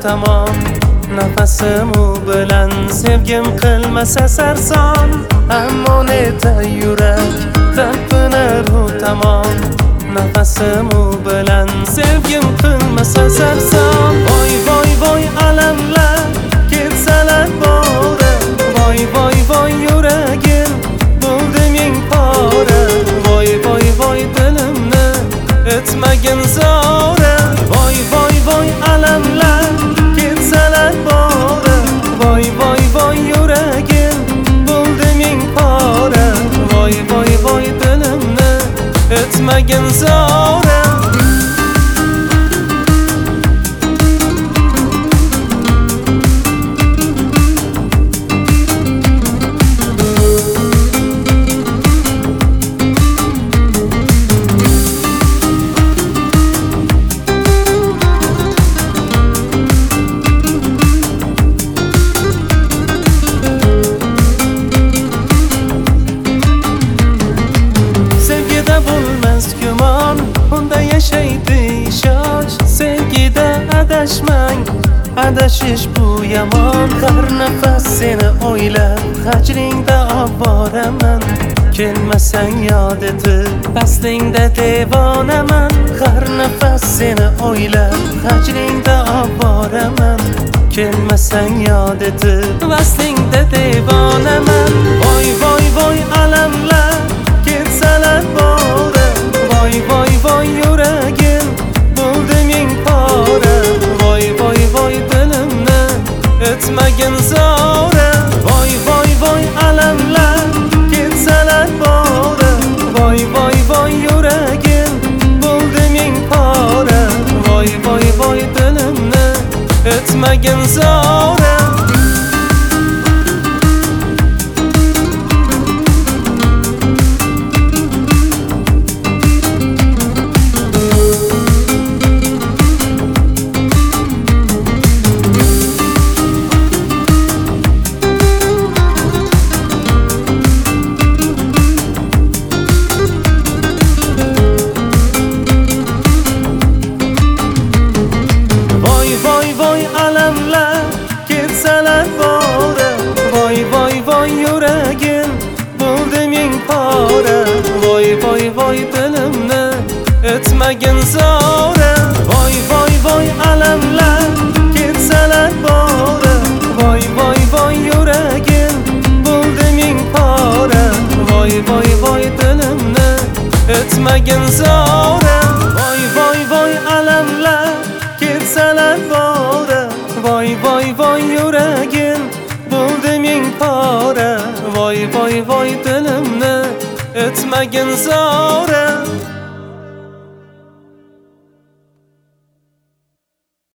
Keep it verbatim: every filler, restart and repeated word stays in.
tamom. Nafasim u bilan sevgim qilmasa sarson, ammo neta yurak talpinar u tamom. Nafasim u bilan sevgim qilmasa sarson. Voy voy voy alamlar ketsalar bora, voy voy voy yuragim bo'ldi ming pora. Voy voy voy dilimni etmagin zora, voy voy voy alamlar ketsalar bora, voy voy voy yuragim bo'ldi ming pora. Voy voy voy dilimni etmagin zora. Unda yashaydi ishonch, sevgida adashmang, adashish bu yomon. Har nafas seni o'ylab hajringda oboraman, kelmasang yod etib faslingda devonaman. Har nafas seni o'ylab hajringda oboraman, kelmasang yod etib faslingda devonaman. Voy voy voy alamlar ketsalar bora, voy voy voy yuragim bo'ldi ming pora. Voy voy voy dilimni etmagin zora, voy voy voy alamlar ketsalar bora, voy voy voy yuragim bo'ldi ming pora. Voy voy voy dilimni etmagin zora. Ketsalar bora, voy voy voy yuragim bo'ldi ming pora. Voy voy voy dilimni etmagin zora, voy voy voy alamlar ketsalar bora, voy voy voy yuragim bo'ldi ming pora. Voy voy voy dilimni etmagin zora, voy voy voy alamlar ketsalar bora, voy voy voy yuragim bo'ldi ming pora. Voy voy voy dilimni etmagin zora.